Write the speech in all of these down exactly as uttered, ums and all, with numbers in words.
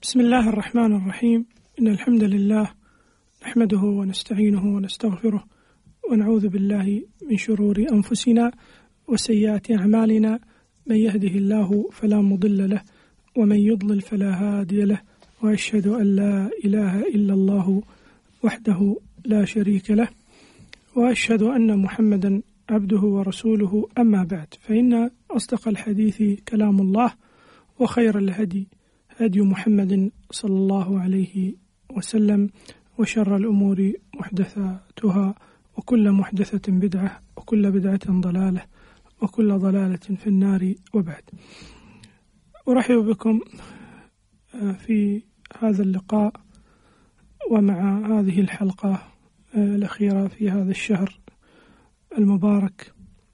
بسم الله الرحمن الرحيم. إن الحمد لله نحمده ونستعينه ونستغفره ونعوذ بالله من شرور أنفسنا وسيئات أعمالنا، من يهده الله فلا مضل له ومن يضلل فلا هادي له، وأشهد أن لا إله إلا الله وحده لا شريك له، وأشهد أن محمدا عبده ورسوله. أما بعد، فإن أصدق الحديث كلام الله، وخير الهدي هدي محمد صلى الله عليه وسلم، وشر الأمور محدثاتها، وكل محدثة بدعة، وكل بدعة ضلالة، وكل ضلالة في النار. وبعد، أرحب بكم في هذا اللقاء ومع هذه الحلقة الأخيرة في هذا الشهر المبارك،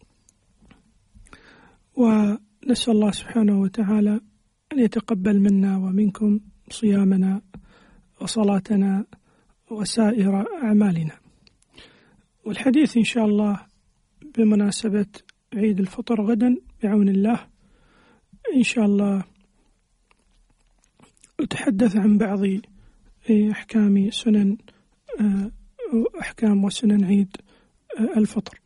ونسأل الله سبحانه وتعالى أن يتقبل منا ومنكم صيامنا وصلاتنا وسائر أعمالنا. والحديث إن شاء الله بمناسبة عيد الفطر غدا بعون الله إن شاء الله أتحدث عن بعض أحكام سنن أحكام وسنن عيد الفطر.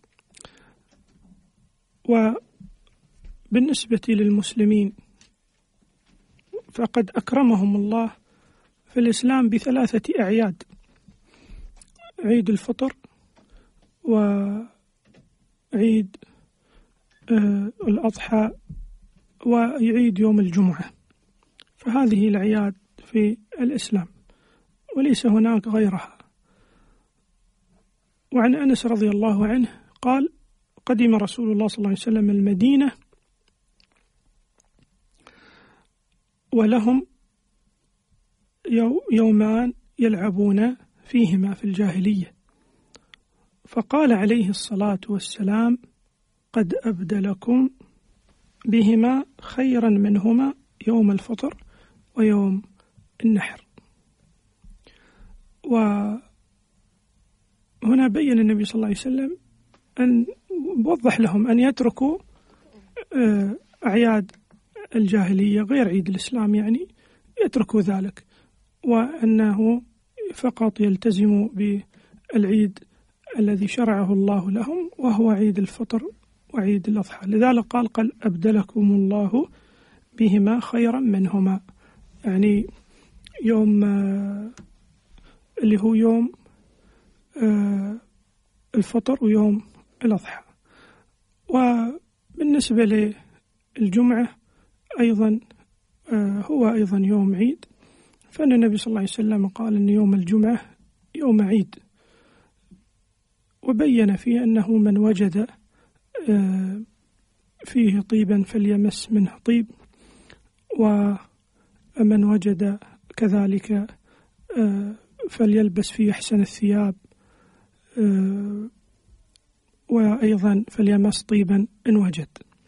وبالنسبة للمسلمين فقد أكرمهم الله في الإسلام بثلاثة أعياد: عيد الفطر، وعيد الأضحى، وعيد يوم الجمعة. فهذه الأعياد في الإسلام وليس هناك غيرها. وعن أنس رضي الله عنه قال: قدم رسول الله صلى الله عليه وسلم المدينة ولهم يومان يلعبون فيهما في الجاهلية، فقال عليه الصلاة والسلام: قد أبدلكم بهما خيرا منهما يوم الفطر ويوم النحر. وهنا بين النبي صلى الله عليه وسلم أن وضح لهم أن يتركوا أعياد الجاهلية غير عيد الإسلام، يعني يتركوا ذلك، وأنه فقط يلتزموا بالعيد الذي شرعه الله لهم، وهو عيد الفطر وعيد الأضحى. لذلك قال: قال أبدلكم الله بهما خيرا منهما، يعني يوم اللي هو يوم الفطر ويوم الأضحى. وبالنسبة للجمعة أيضا هو أيضا يوم عيد، فإن النبي صلى الله عليه وسلم قال أن يوم الجمعة يوم عيد، وبين فيه أنه من وجد فيه طيبا فليمس منه طيب، ومن وجد كذلك فليلبس فيه أحسن الثياب، وأيضا فليمس طيبا إن وجد.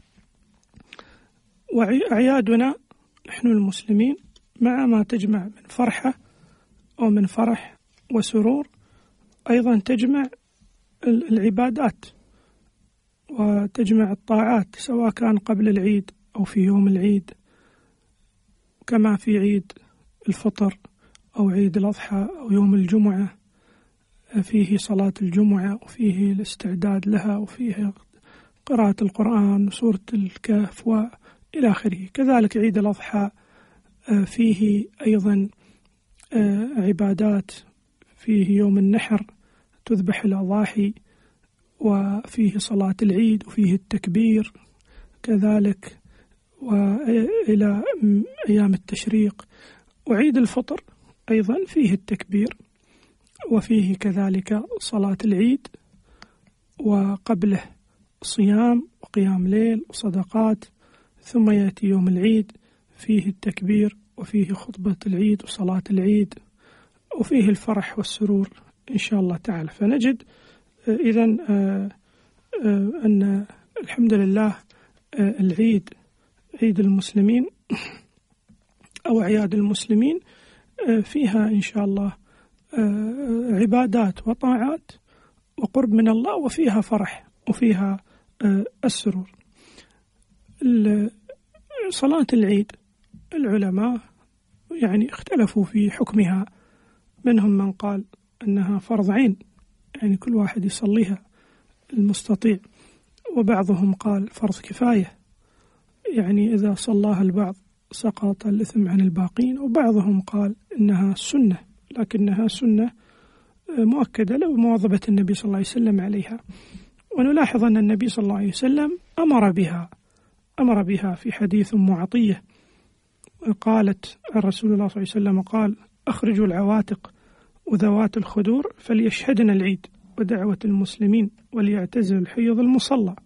وأعيادنا نحن المسلمين مع ما تجمع من فرحة أو من فرح وسرور، أيضا تجمع العبادات وتجمع الطاعات، سواء كان قبل العيد أو في يوم العيد، كما في عيد الفطر أو عيد الأضحى أو يوم الجمعة، فيه صلاة الجمعة وفيه الاستعداد لها وفيه قراءة القرآن وسورة الكهف وإلى آخره. كذلك عيد الأضحى فيه أيضا عبادات، فيه يوم النحر تذبح الأضاحي، وفيه صلاة العيد وفيه التكبير كذلك، وإلى أيام التشريق. وعيد الفطر أيضا فيه التكبير وفيه كذلك صلاة العيد، وقبله صيام وقيام ليل وصدقات، ثم يأتي يوم العيد فيه التكبير وفيه خطبة العيد وصلاة العيد وفيه الفرح والسرور إن شاء الله تعالى. فنجد إذن أن الحمد لله العيد عيد المسلمين أو أعياد المسلمين فيها إن شاء الله عبادات وطاعات وقرب من الله، وفيها فرح وفيها السرور. صلاة العيد العلماء يعني اختلفوا في حكمها، منهم من قال أنها فرض عين، يعني كل واحد يصليها المستطيع، وبعضهم قال فرض كفاية، يعني إذا صلاها البعض سقط الإثم عن الباقين، وبعضهم قال إنها سنة، لكنها سنة مؤكدة لو مواظبة النبي صلى الله عليه وسلم عليها. ونلاحظ أن النبي صلى الله عليه وسلم أمر بها أمر بها في حديث أم عطية، قالت الرسول الله صلى الله عليه وسلم قال: أخرجوا العواتق وذوات الخدور فليشهدن العيد ودعوة المسلمين وليعتزل الحيض المصلى.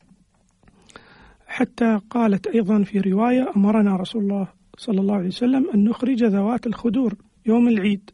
حتى قالت أيضا في رواية: أمرنا رسول الله صلى الله عليه وسلم أن نخرج ذوات الخدور يوم العيد.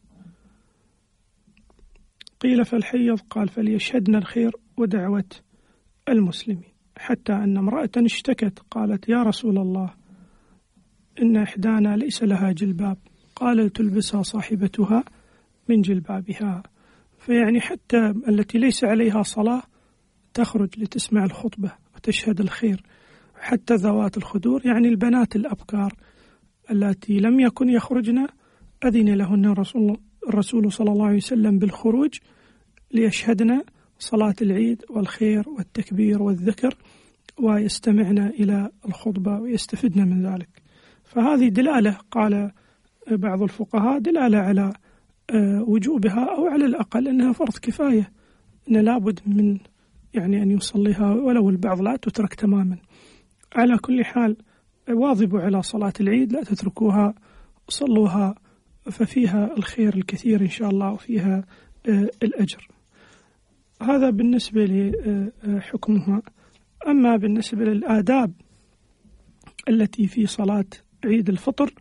قيل فالحيض؟ قال: فليشهدن الخير ودعوة المسلمين. حتى أن امرأة اشتكت قالت: يا رسول الله، إن إحدانا ليس لها جلباب، قال: تلبسها صاحبتها من جلبابها. فيعني حتى التي ليس عليها صلاة تخرج لتسمع الخطبة وتشهد الخير. حتى ذوات الخدور يعني البنات الأبكار التي لم يكن يخرجن أذن لهن الرسول, الرسول صلى الله عليه وسلم بالخروج ليشهدن صلاة العيد والخير والتكبير والذكر ويستمعن إلى الخطبة ويستفدن من ذلك. فهذه دلالة، قال بعض الفقهاء، دلالة على وجوبها، أو على الأقل أنها فرض كفاية، أن لابد من يعني أن يصليها، ولو البعض لا تترك تماما. على كل حال واظبوا على صلاة العيد، لا تتركوها، صلوها، ففيها الخير الكثير إن شاء الله وفيها الأجر. هذا بالنسبة لحكمها. أما بالنسبة للآداب التي في صلاة عيد الفطر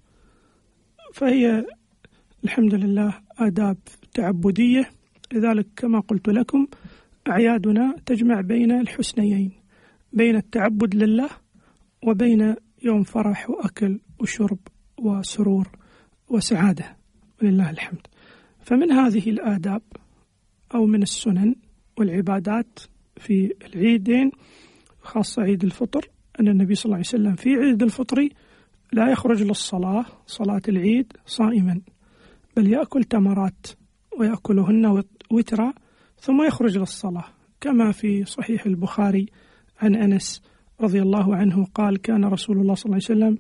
فهي الحمد لله آداب تعبدية، لذلك كما قلت لكم أعيادنا تجمع بين الحسنيين، بين التعبد لله وبين يوم فرح وأكل وشرب وسرور وسعادة، ولله الحمد. فمن هذه الآداب أو من السنن والعبادات في العيدين، خاصة عيد الفطر، أن النبي صلى الله عليه وسلم في عيد الفطر لا يخرج للصلاة، صلاة العيد، صائما، بل يأكل تمرات ويأكلهن وترا ثم يخرج للصلاة، كما في صحيح البخاري عن أنس رضي الله عنه قال: كان رسول الله صلى الله عليه وسلم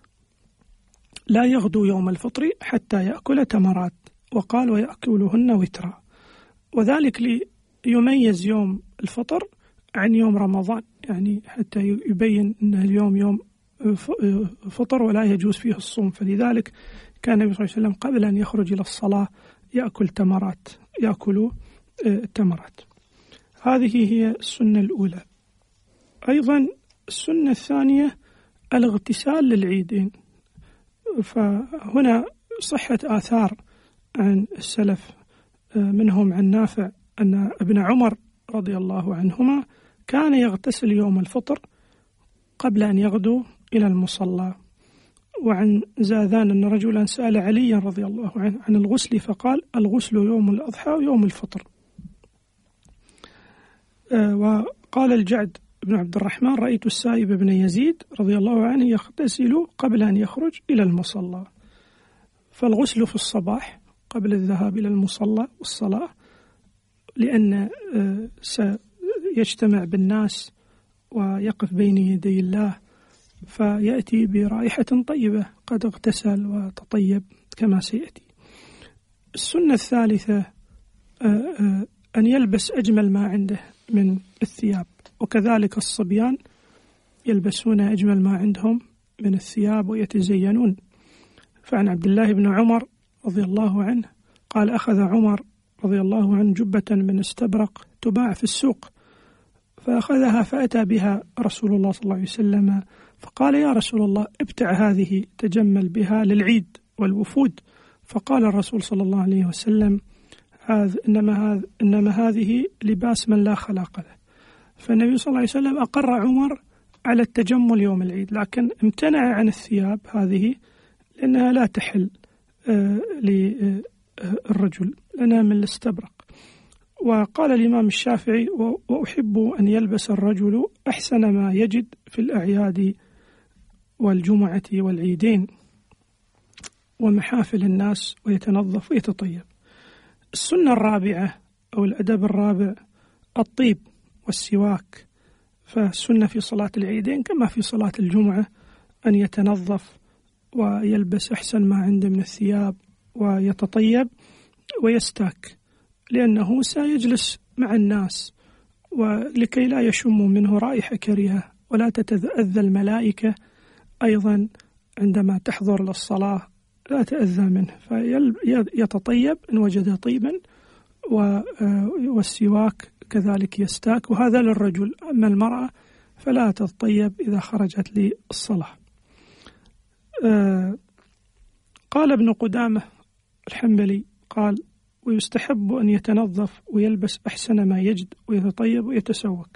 لا يغدو يوم الفطر حتى يأكل تمرات، وقال: ويأكلهن وترا، وذلك ليميز يوم الفطر عن يوم رمضان، يعني حتى يبين أن اليوم يوم فطر ولا يجوز فيه الصوم. فلذلك كان النبي صلى الله عليه وسلم قبل أن يخرج إلى الصلاة يأكل تمرات يأكل التمرات. هذه هي السنة الأولى. أيضا السنة الثانية الاغتسال للعيدين. فهنا صحة آثار عن السلف، منهم عن نافع أن ابن عمر رضي الله عنهما كان يغتسل يوم الفطر قبل أن يغدو إلى المصلى. وعن زاذان أن رجلا سأل عليا رضي الله عنه عن الغسل فقال: الغسل يوم الأضحى ويوم الفطر. وقال الجعد بن عبد الرحمن: رأيت السائب بن يزيد رضي الله عنه يغتسل قبل أن يخرج إلى المصلى. فالغسل في الصباح قبل الذهاب إلى المصلى والصلاة، لأن سيجتمع بالناس ويقف بين يدي الله، فيأتي برائحة طيبة قد اغتسل وتطيب كما سيأتي. السنة الثالثة أن يلبس أجمل ما عنده من الثياب، وكذلك الصبيان يلبسون أجمل ما عندهم من الثياب ويتزينون. فعن عبد الله بن عمر رضي الله عنه قال: أخذ عمر رضي الله عنه جبة من استبرق تباع في السوق، فأخذها فأتى بها رسول الله صلى الله عليه وسلم فقال: يا رسول الله، ابتع هذه تجمل بها للعيد والوفود. فقال الرسول صلى الله عليه وسلم: هذا إنما, هذا إنما هذه لباس من لا خلاق له. فالنبي صلى الله عليه وسلم أقر عمر على التجمل يوم العيد، لكن امتنع عن الثياب هذه لأنها لا تحل للرجل، لأنها من الاستبرق. وقال الإمام الشافعي: وأحب أن يلبس الرجل أحسن ما يجد في الأعياد والجمعة والعيدين. ومحافل الناس ويتنظف ويتطيب. السنة الرابعة أو الأدب الرابع الطيب والسواك. فالسنة في صلاة العيدين كما في صلاة الجمعة أن يتنظف ويلبس أحسن ما عنده من الثياب ويتطيب ويستاك، لأنه سيجلس مع الناس، ولكي لا يشموا منه رائحة كريهة ولا تتأذى الملائكة أيضا عندما تحضر للصلاة، لا تأذى منه، فيتطيب إن وجد طيبا، والسواك كذلك يستاك، وهذا للرجل. أما المرأة فلا تتطيب إذا خرجت للصلاة. قال ابن قدامة الحنبلي قال: ويستحب أن يتنظف ويلبس أحسن ما يجد ويتطيب ويتسوك.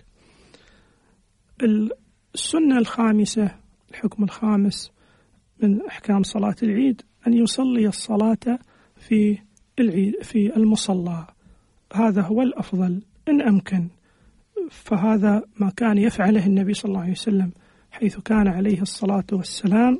السنة الخامسة، الحكم الخامس من أحكام صلاة العيد، أن يصلي الصلاة في العيد في المصلى. هذا هو الأفضل إن أمكن، فهذا ما كان يفعله النبي صلى الله عليه وسلم، حيث كان عليه الصلاة والسلام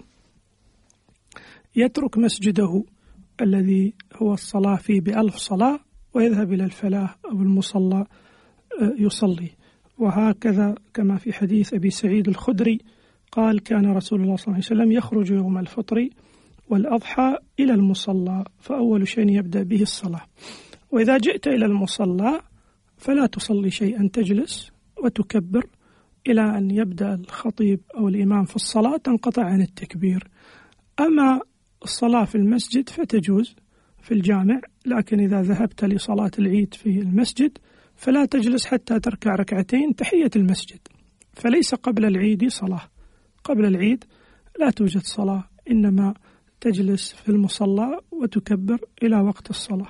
يترك مسجده الذي هو الصلاة فيه بألف صلاة ويذهب إلى الفلاح أو المصلى يصلي. وهكذا كما في حديث أبي سعيد الخدري قال: كان رسول الله صلى الله عليه وسلم يخرج يوم الفطر والأضحى إلى المصلى، فأول شيء يبدأ به الصلاة. وإذا جئت إلى المصلى فلا تصلي شيئا، تجلس وتكبر إلى أن يبدأ الخطيب أو الإمام في الصلاة، تنقطع عن التكبير. أما الصلاة في المسجد فتجوز في الجامع، لكن إذا ذهبت لصلاة العيد في المسجد فلا تجلس حتى تركع ركعتين تحية المسجد، فليس قبل العيد صلاة. قبل العيد لا توجد صلاة، إنما تجلس في المصلى وتكبر إلى وقت الصلاة.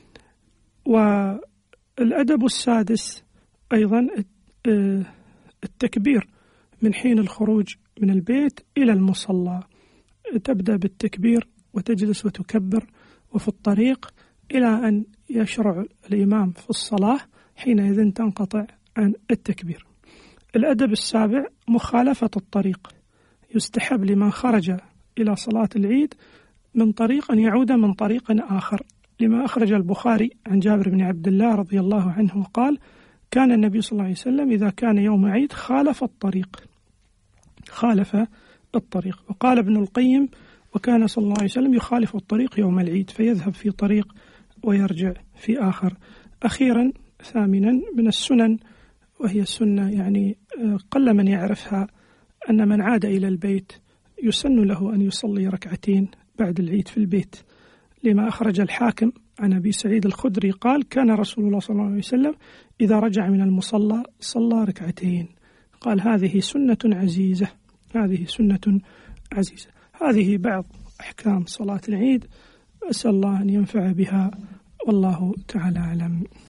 والأدب السادس أيضا التكبير من حين الخروج من البيت إلى المصلى، تبدأ بالتكبير وتجلس وتكبر وفي الطريق إلى أن يشرع الإمام في الصلاة، حينئذ تنقطع عن التكبير. الأدب السابع مخالفة الطريق. يستحب لمن خرج إلى صلاة العيد من طريق أن يعود من طريق آخر، لما أخرج البخاري عن جابر بن عبد الله رضي الله عنه قال: كان النبي صلى الله عليه وسلم إذا كان يوم عيد خالف الطريق خالف الطريق وقال ابن القيم: وكان صلى الله عليه وسلم يخالف الطريق يوم العيد، فيذهب في طريق ويرجع في آخر. أخيرا ثامنا من السنن، وهي السنة يعني قل من يعرفها، أن من عاد إلى البيت يسن له أن يصلي ركعتين بعد العيد في البيت، لما أخرج الحاكم عن أبي سعيد الخدري قال: كان رسول الله صلى الله عليه وسلم إذا رجع من المصلى صلى ركعتين. قال: هذه سنة عزيزة، هذه سنة عزيزة. هذه بعض أحكام صلاة العيد، أسأل الله أن ينفع بها، والله تعالى أعلم.